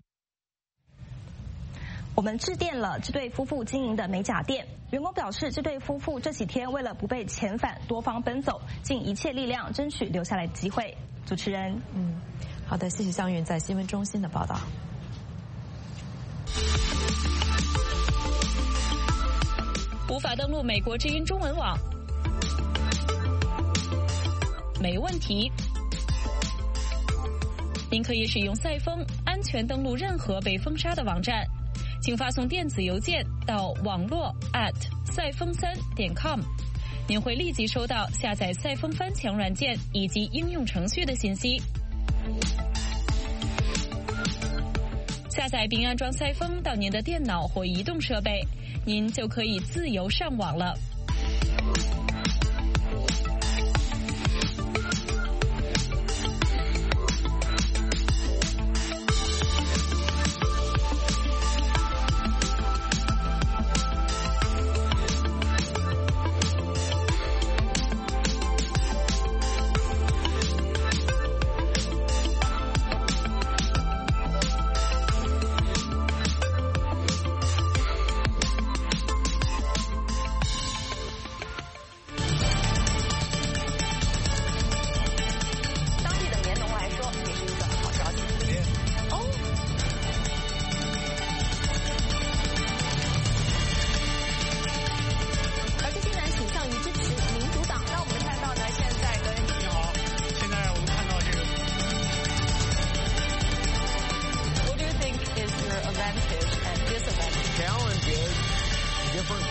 我们致电了这对夫妇经营的美甲店，员工表示，这对夫妇这几天为了不被遣返，多方奔走，尽一切力量争取留下来的机会。主持人， 嗯，好的，谢谢湘云在新闻中心的报道。 无法登录美国之音中文网，没问题。您可以使用赛风安全登录任何被封杀的网站。请发送电子邮件到网络 at 赛风三点 com， 您会立即收到下载赛风翻墙软件以及应用程序的信息。下载并安装赛风到您的电脑或移动设备，您就可以自由上网了。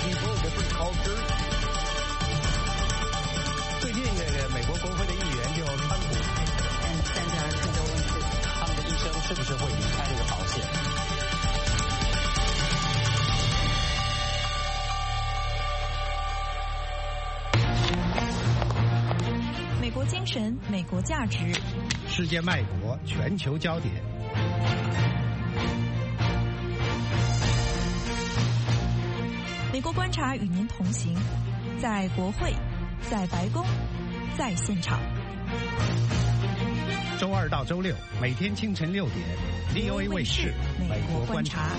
people, different cultures. 最近这个美国国会的议员就川普， 他们的医生是不是会离开这个保险？ 美国精神，美国价值， 世界脉搏，全球焦点。 美国观察与您同行，在国会，在白宫，在现场。 周二到周六，每天清晨六点 ，V O A 卫视《美国观察》。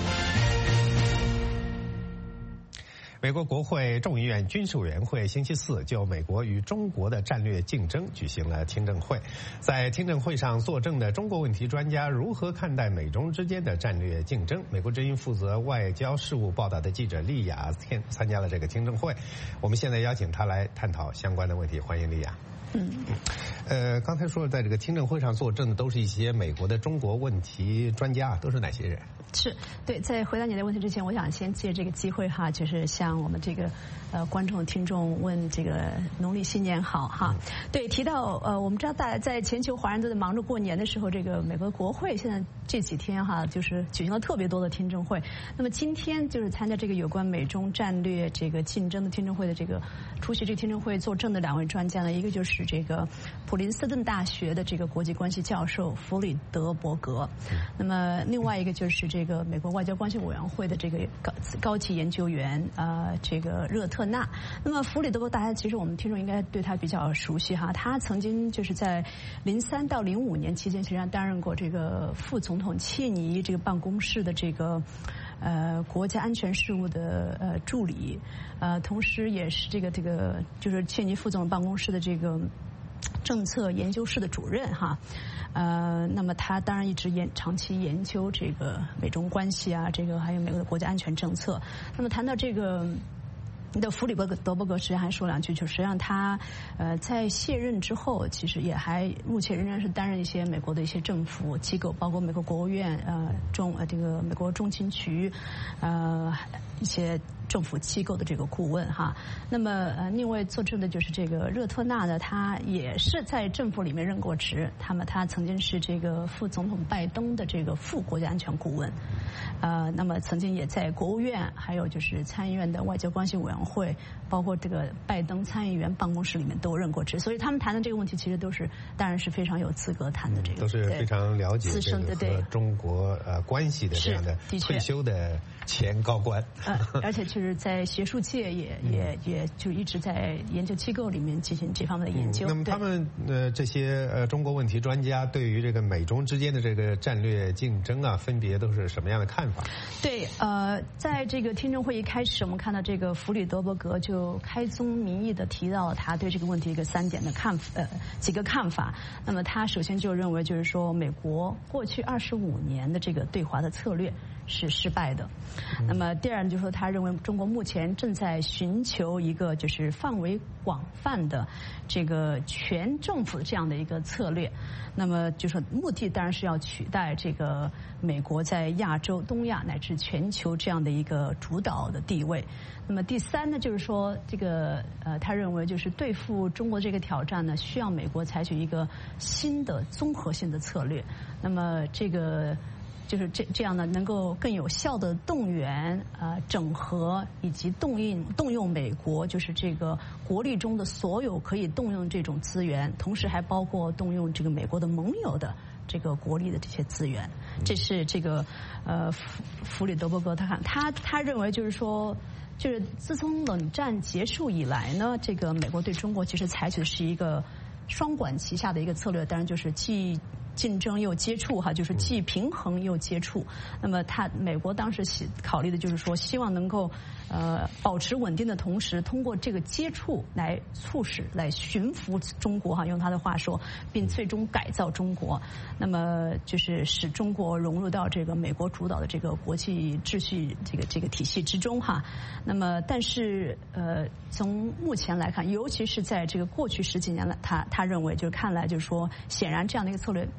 美国国会众议院军事委员会星期四就美国与中国的战略竞争举行了听证会。在听证会上作证的中国问题专家如何看待美中之间的战略竞争？美国之音负责外交事务报道的记者丽雅参加了这个听证会。我们现在邀请她来探讨相关的问题，欢迎丽雅。 嗯， 呃，刚才说了，在这个听证会上作证的都是一些美国的中国问题专家，都是哪些人？ 是对，在回答你的问题之前，我想先借这个机会哈，就是向我们这个呃观众听众问这个农历新年好哈。嗯、对，提到呃，我们知道大在全球华人都在忙着过年的时候，这个美国国会现在这几天哈，就是举行了特别多的听证会。那么今天就是参加这个有关美中战略这个竞争的听证会的这个出席这个听证会作证的两位专家呢，一个就是这个普林斯顿大学的这个国际关系教授弗里德伯格，那么另外一个就是这个美国外交关系委员会的这个高高级研究员呃这个热特纳。那么弗里德伯格大家其实我们听众应该对他比较熟悉哈，他曾经就是在零三到零五年期间，实际上担任过这个副总统切尼这个办公室的这个呃国家安全事务的呃助理，呃同时也是这个这个就是切尼副总统办公室的这个政策研究室的主任哈。呃，那么他当然一直研长期研究这个美中关系啊，这个还有美国的国家安全政策。那么谈到这个的弗里伯格德伯格，实际上还说两句，就实际上他呃在卸任之后，其实也还目前仍然是担任一些美国的一些政府机构，包括美国国务院呃中呃这个美国中情局呃一些政府机构的这个顾问哈。那么呃另外作证的就是这个热特纳呢，他也是在政府里面任过职，他们他曾经是这个副总统拜登的这个副国家安全顾问，呃那么曾经也在国务院还有就是参议院的外交关系委员会，包括这个拜登参议员办公室里面都任过职，所以他们谈的这个问题其实都是当然是非常有资格谈的，这个都是非常了解资深的和中国呃关系的这样的退休的前高官。 呃，而且就是在学术界也也也就一直在研究机构里面进行这方面的研究。 嗯、那么他们呃这些呃中国问题专家对于这个美中之间的这个战略竞争啊，分别都是什么样的看法？ 对，呃，在这个听证会一开始，我们看到这个弗里德伯格就开宗明义的提到了他对这个问题一个三点的看法，呃几个看法。那么他首先就认为就是说，美国过去二十五年的这个对华的策略是失败的。那么第二呢，就是说他认为中国目前正在寻求一个就是范围广泛的这个全政府这样的一个策略。那么就是目的当然是要取代这个美国在亚洲、东亚乃至全球这样的一个主导的地位。那么第三呢，就是说这个呃，他认为就是对付中国这个挑战呢，需要美国采取一个新的综合性的策略。那么这个。就是这这样呢，能够更有效的动员、呃整合以及动用动用美国就是这个国力中的所有可以动用这种资源，同时还包括动用这个美国的盟友的这个国力的这些资源。这是这个呃弗弗里德伯格他看他他认为就是说。就是自从冷战结束以来呢，这个美国对中国其实采取的是一个双管齐下的一个策略，当然就是既竞争又接触哈，就是既平衡又接触。那么他美国当时考虑的就是说，希望能够呃保持稳定的同时，通过这个接触来促使、来驯服中国哈，用他的话说，并最终改造中国。那么就是使中国融入到这个美国主导的这个国际秩序这个这个体系之中哈。那么但是呃从目前来看，尤其是在这个过去十几年来，他他认为就是看来就是说，显然这样的一个策略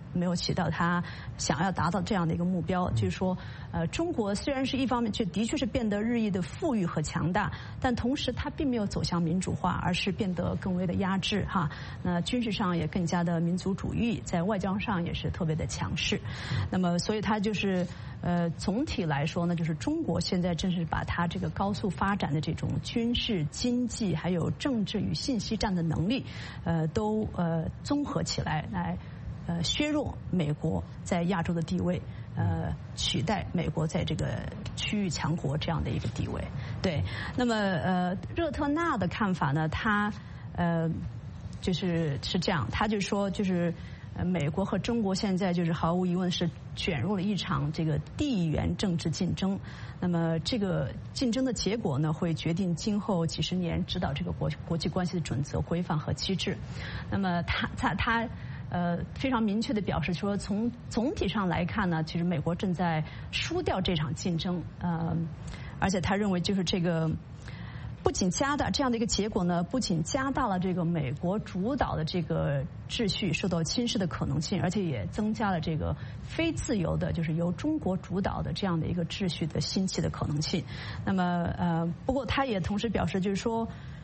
没有起到他想要达到这样的一个目标。就是说，呃，中国虽然是一方面，这的确是变得日益的富裕和强大，但同时它并没有走向民主化，而是变得更为的压制哈。那军事上也更加的民族主义，在外交上也是特别的强势。那么，所以它就是呃，总体来说呢，就是中国现在正是把它这个高速发展的这种军事、经济还有政治与信息战的能力，呃，都呃综合起来来呃削弱美国在亚洲的地位，呃，取代美国在这个区域强国这样的一个地位。对，那么呃，热特纳的看法呢，他呃就是是这样，他就说就是。美国和中国现在就是毫无疑问是卷入了一场这个地缘政治竞争，那么这个竞争的结果呢，会决定今后几十年指导这个国国际关系的准则、规范和机制。那么他他他呃非常明确地表示说，从总体上来看呢，其实美国正在输掉这场竞争，呃，而且他认为就是这个。不仅加大这样的一个结果呢，不仅加大了这个美国主导的这个秩序受到侵蚀的可能性，而且也增加了这个非自由的，就是由中国主导的这样的一个秩序的兴起的可能性。那么呃，不过他也同时表示，就是说。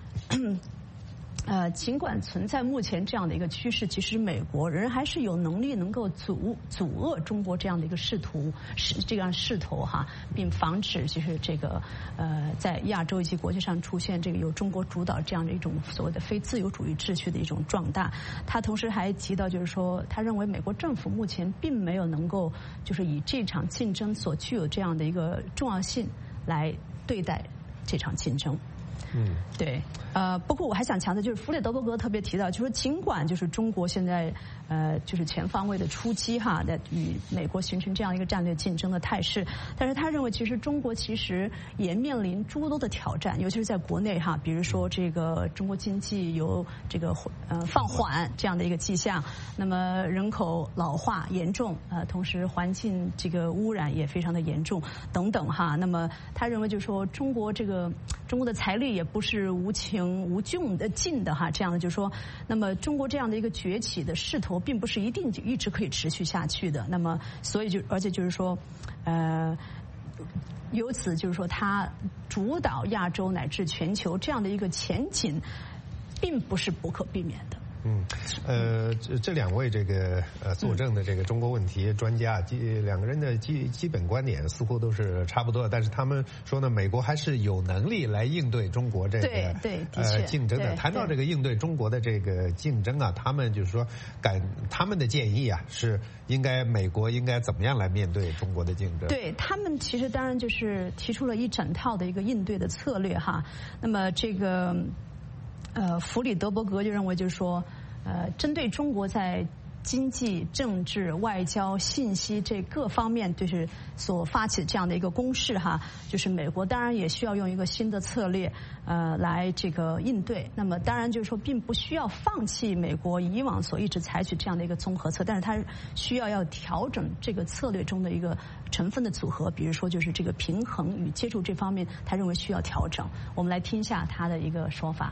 呃，尽管存在目前这样的一个趋势，其实美国人还是有能力能够阻阻遏中国这样的一个试图，是这样势头哈，并防止就是这个呃在亚洲以及国际上出现这个由中国主导这样的一种所谓的非自由主义秩序的一种壮大。他同时还提到，就是说，他认为美国政府目前并没有能够就是以这场竞争所具有这样的一个重要性来对待这场竞争。嗯，对，呃，不过我还想强调，就是弗里德伯格特别提到，就是说尽管就是中国现在呃就是全方位的出击哈，在与美国形成这样一个战略竞争的态势，但是他认为其实中国其实也面临诸多的挑战，尤其是在国内哈，比如说这个中国经济有这个呃放缓这样的一个迹象，那么人口老化严重，呃，同时环境这个污染也非常的严重等等哈，那么他认为就是说中国这个中国的财力也不是无穷无尽的尽的哈，这样的就是说，那么中国这样的一个崛起的势头，并不是一定就一直可以持续下去的。那么，所以就而且就是说，呃，由此就是说，它主导亚洲乃至全球这样的一个前景，并不是不可避免的。 嗯，呃，这这两位这个呃作证的这个中国问题专家，基两个人的基基本观点似乎都是差不多的，但是他们说呢，美国还是有能力来应对中国这个对对呃竞争的。谈到这个应对中国的这个竞争啊，他们就是说感他们的建议啊，是应该美国应该怎么样来面对中国的竞争？ 对他们其实当然就是提出了一整套的一个应对的策略哈。那么这个。呃，弗里德伯格就认为，就是说，呃，针对中国在经济、政治、外交、信息这各方面，就是所发起的这样的一个攻势哈，就是美国当然也需要用一个新的策略，呃，来这个应对。那么当然就是说，并不需要放弃美国以往所一直采取这样的一个综合策，但是它需要要调整这个策略中的一个成分的组合，比如说就是这个平衡与接触这方面，他认为需要调整。我们来听一下他的一个说法。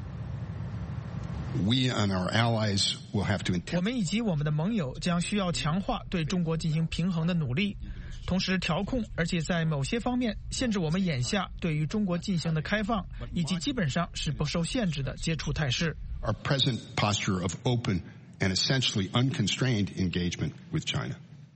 We and our allies will have to. 我们以及我们的盟友将需要强化对中国进行平衡的努力，同时调控，而且在某些方面限制我们眼下对于中国进行的开放以及基本上是不受限制的接触态势。 Our present posture of open and essentially unconstrained engagement with China.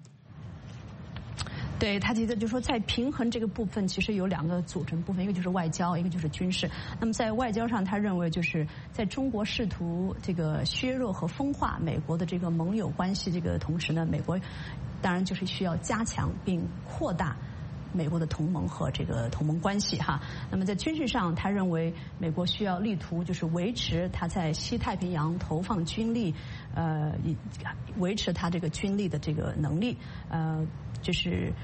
对他提的就是说，在平衡这个部分，其实有两个组成部分，一个就是外交，一个就是军事。那么在外交上，他认为就是在中国试图这个削弱和分化美国的这个盟友关系这个同时呢，美国当然就是需要加强并扩大美国的同盟和这个同盟关系哈。那么在军事上，他认为美国需要力图就是维持他在西太平洋投放军力，呃，维持他这个军力的这个能力，呃，就是。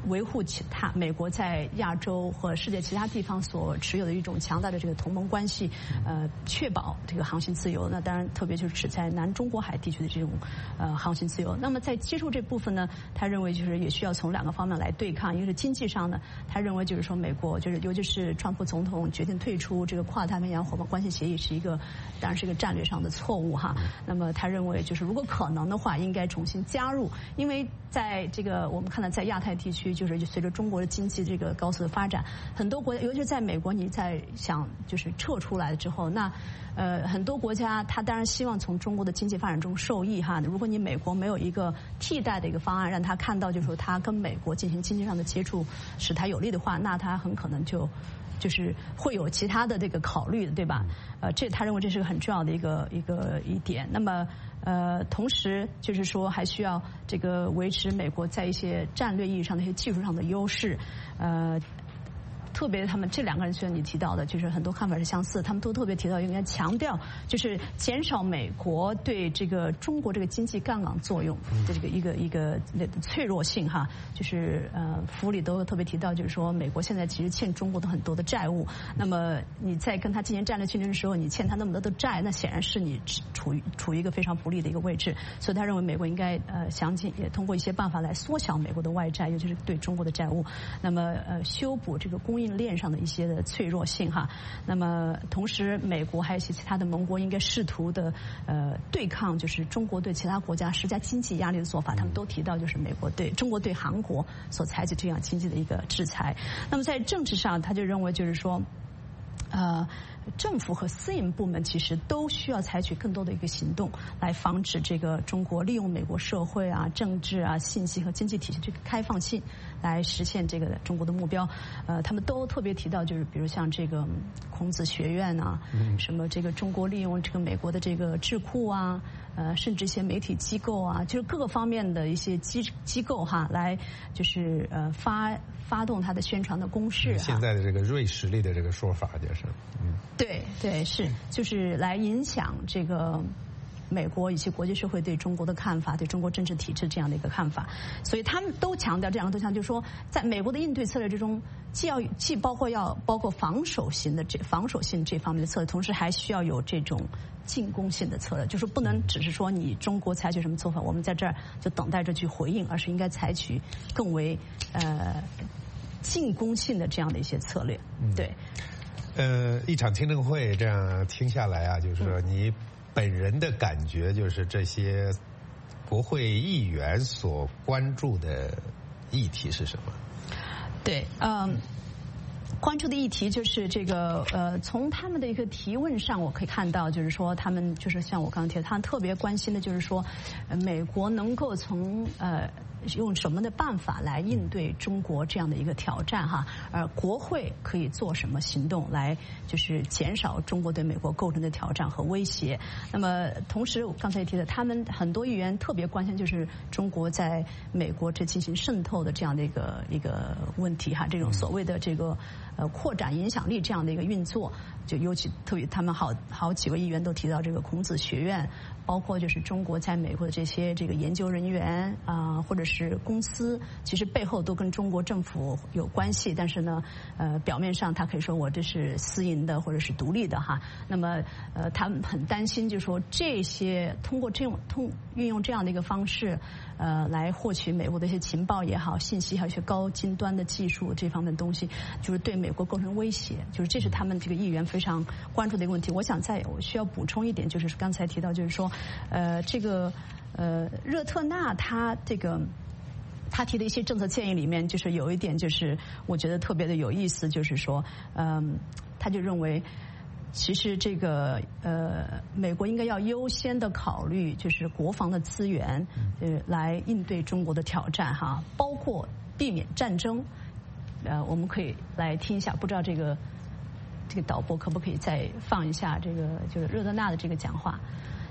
维护其他美国在亚洲和世界其他地方所持有的一种强大的这个同盟关系，呃，确保这个航行自由。那当然，特别就是指在南中国海地区的这种呃航行自由。那么在接触这部分呢，他认为就是也需要从两个方面来对抗。一个是经济上呢，他认为就是说美国就是尤其是川普总统决定退出这个跨太平洋伙伴关系协议是一个当然是一个战略上的错误哈。那么他认为就是如果可能的话，应该重新加入，因为在这个我们看到在亚太地区，就是随着中国的经济这个高速的发展，很多国家，尤其是在美国，你在想就是撤出来之后，那呃很多国家他当然希望从中国的经济发展中受益哈。如果你美国没有一个替代的一个方案，让他看到就是说他跟美国进行经济上的接触使他有利的话，那他很可能就就是会有其他的这个考虑的，对吧？呃，这他认为这是个很重要的一个一个一点。那么呃，同时就是说还需要这个维持美国在一些战略意义上的一些技术上的优势，呃。特别他们这两个人，虽然你提到的，就是很多看法是相似，他们都特别提到应该强调，就是减少美国对这个中国这个经济杠杆作用的这个一个一个脆弱性哈。就是呃，福里都特别提到，就是说美国现在其实欠中国的很多的债务，那么你在跟他进行战略竞争的时候，你欠他那么多的债，那显然是你处于处于一个非常不利的一个位置。所以他认为美国应该呃详尽也通过一些办法来缩小美国的外债，尤其是对中国的债务，那么呃修补这个供应。供应链上的一些的脆弱性哈，那么同时美国还有一些其他的盟国应该试图的呃对抗，就是中国对其他国家施加经济压力的做法，他们都提到就是美国对中国对韩国所采取这样经济的一个制裁。那么在政治上，他就认为就是说，呃。政府和私营部门其实都需要采取更多的一个行动，来防止这个中国利用美国社会啊、政治啊、信息和经济体系这个开放性，来实现这个中国的目标。呃，他们都特别提到，就是比如像这个孔子学院啊，嗯、什么这个中国利用这个美国的这个智库啊，呃，甚至一些媒体机构啊，就是各个方面的一些机机构哈，来就是呃发发动它的宣传的攻势。 现在的这个锐实力的这个说法就是，嗯。 对对是，就是来影响这个美国以及国际社会对中国的看法，对中国政治体制这样的一个看法。所以他们都强调这样的对象，就是说，在美国的应对策略之中，既要既包括要包括防守型的这防守性这方面的策略，同时还需要有这种进攻性的策略，就是不能只是说你中国采取什么做法，我们在这儿就等待着去回应，而是应该采取更为呃进攻性的这样的一些策略。对。 呃，一场听证会这样听下来啊，就是说你本人的感觉，就是这些国会议员所关注的议题是什么？ 对，嗯。关注的议题就是这个呃，从他们的一个提问上，我可以看到，就是说他们就是像我刚刚提的，他们特别关心的就是说，呃、美国能够从呃用什么的办法来应对中国这样的一个挑战哈，而国会可以做什么行动来就是减少中国对美国构成的挑战和威胁。那么同时我刚才也提的，他们很多议员特别关心就是中国在美国这进行渗透的这样的一个一个问题哈，这种所谓的这个呃扩展影响力这样的一个运作，就尤其特别他们好好几位议员都提到这个孔子学院，包括就是中国在美国的这些这个研究人员啊、呃，或者是公司，其实背后都跟中国政府有关系，但是呢，呃，表面上他可以说我这是私营的或者是独立的哈。那么呃，他们很担心，就是说这些通过这种通运用这样的一个方式，呃，来获取美国的一些情报也好、信息还有一些高精端的技术这方面的东西，就是对美国构成威胁，就是这是他们这个议员非常关注的一个问题。我想再我需要补充一点，就是刚才提到，就是说，呃，这个呃，热特纳他这个。他提的一些政策建议里面，就是有一点，就是我觉得特别的有意思，就是说，嗯，他就认为，其实这个呃，美国应该要优先的考虑，就是国防的资源，呃，来应对中国的挑战哈，包括避免战争。呃，我们可以来听一下，不知道这个这个导播可不可以再放一下这个就是热特纳的这个讲话。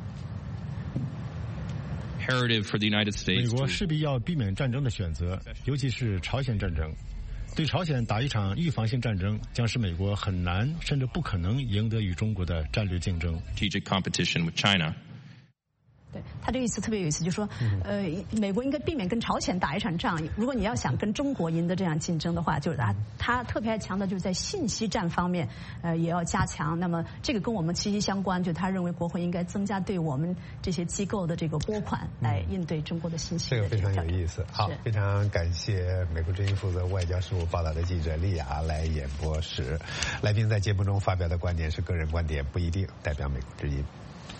美国势必要避免战争的选择，尤其是朝鲜战争。对朝鲜打一场预防性战争，将使美国很难甚至不可能赢得与中国的战略竞争。 对他这个意思特别有意思，就是说，呃，美国应该避免跟朝鲜打一场仗。如果你要想跟中国赢得这样竞争的话，就是他他特别爱强调就是在信息战方面，呃，也要加强。那么这个跟我们息息相关，就他认为国会应该增加对我们这些机构的这个拨款，来应对中国的信息。 这个非常有意思。好，非常感谢美国之音负责外交事务报道的记者丽雅来演播室。来宾在节目中发表的观点是个人观点，不一定代表美国之音。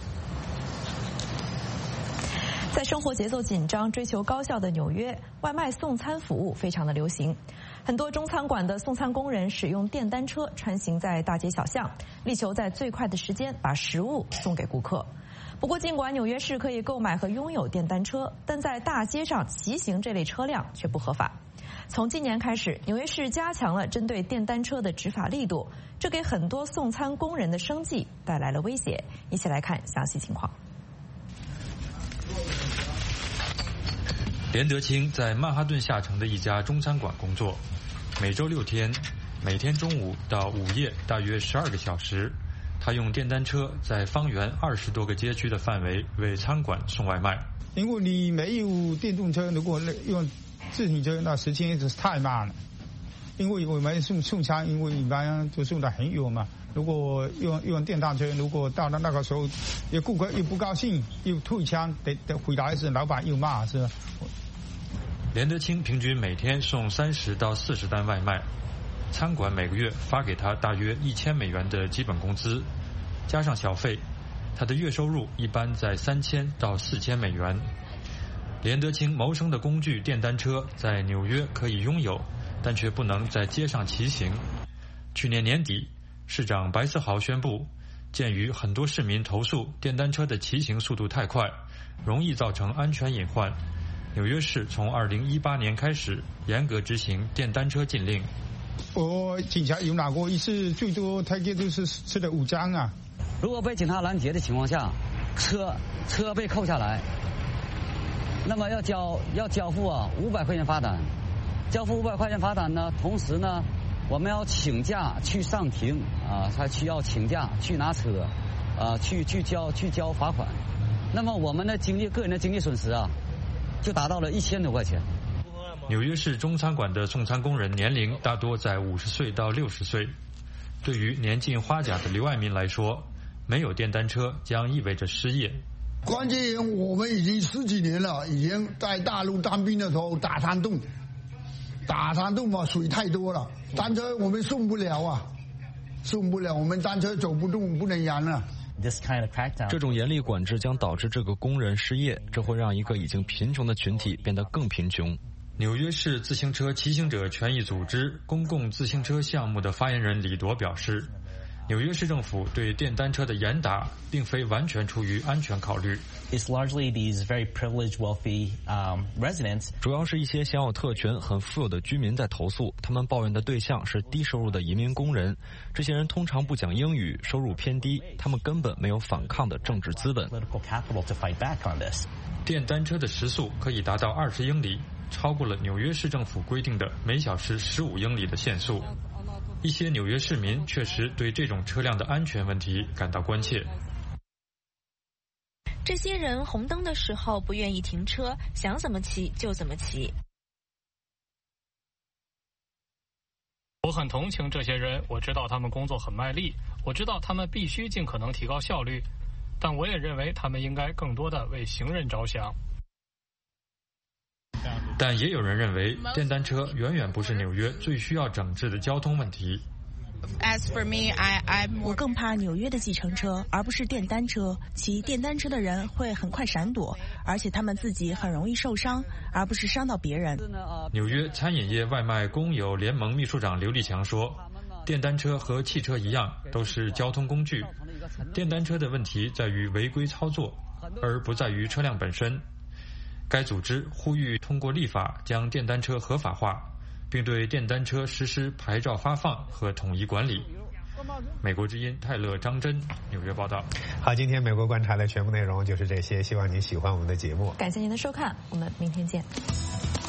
在生活节奏紧张、追求高效的纽约，外卖送餐服务非常的流行。很多中餐馆的送餐工人使用电单车穿行在大街小巷，力求在最快的时间把食物送给顾客。不过，尽管纽约市可以购买和拥有电单车，但在大街上骑行这类车辆却不合法。从今年开始，纽约市加强了针对电单车的执法力度，这给很多送餐工人的生计带来了威胁。一起来看详细情况。 连德清在曼哈顿下城的一家中餐馆工作，每周六天，每天中午到午夜大约十二个小时，他用电单车在方圆二十多个街区的范围为餐馆送外卖。 因为你没有电动车，如果用自行车，那时间是太慢了。因为我们送送餐，因为一般就送得很远嘛。如果用用电单车，如果到了那个时候，有顾客又不高兴，又退餐，得得回来时老板又骂，是吧？ 连德清平均每天送三十到四十单外卖，餐馆每个月发给他大约一千美元的基本工资，加上小费，他的月收入一般在三千到四千美元。连德清谋生的工具电单车在纽约可以拥有，但却不能在街上骑行。去年年底，市长白思豪宣布，鉴于很多市民投诉电单车的骑行速度太快，容易造成安全隐患，纽约市从二零一八年开始严格执行电单车禁令。 我警察有拿过一次，最多大概就是吃了五张啊。 如果被警察拦截的情况下，车车被扣下来，那么要交要交付啊五百块钱罚单。交付五百块钱罚单呢，同时呢，我们要请假去上庭啊，还需要请假去拿车，啊，去去交去交罚款。那么我们的经济个人的经济损失啊，就达到了一千多块钱。 纽约市中餐馆的送餐工人年龄大多在五十岁到六十岁。对于年近花甲的刘爱民来说，没有电单车将意味着失业。 关键我们已经十几年了，以前在大陆当兵的时候打山洞，打山洞嘛水太多了，单车我们送不了啊，送不了，我们单车走不动，不能扬了。 这种严厉管制将导致这个工人失业，这会让一个已经贫穷的群体变得更贫穷。 纽约市自行车骑行者权益组织公共自行车项目的发言人李铎表示，纽约市政府对电单车的严打并非完全出于安全考虑。 It's largely these very privileged, wealthy um, residents. 主要是一些享有特权、很富有的居民在投诉，他们抱怨的对象是低收入的移民工人。这些人通常不讲英语，收入偏低，他们根本没有反抗的政治资本。 电单车的时速可以达到二十英里，超过了纽约市政府规定的每小时十五英里的限速。一些纽约市民确实对这种车辆的安全问题感到关切。 这些人红灯的时候不愿意停车，想怎么骑就怎么骑。 我很同情这些人，我知道他们工作很卖力，我知道他们必须尽可能提高效率，但我也认为他们应该更多的为行人着想。 但也有人认为，电单车远远不是纽约最需要整治的交通问题。 As for me, I, I'm 我更怕纽约的计程车，而不是电单车。骑电单车的人会很快闪躲，而且他们自己很容易受伤，而不是伤到别人。 纽约餐饮业外卖工友联盟秘书长刘立强说，电单车和汽车一样都是交通工具，电单车的问题在于违规操作，而不在于车辆本身。该组织呼吁通过立法将电单车合法化，并对电单车实施牌照发放和统一管理。美国之音泰勒、张真纽约报道。 好，今天美国观察的全部内容就是这些，希望您喜欢我们的节目。 感谢您的收看，我们明天见。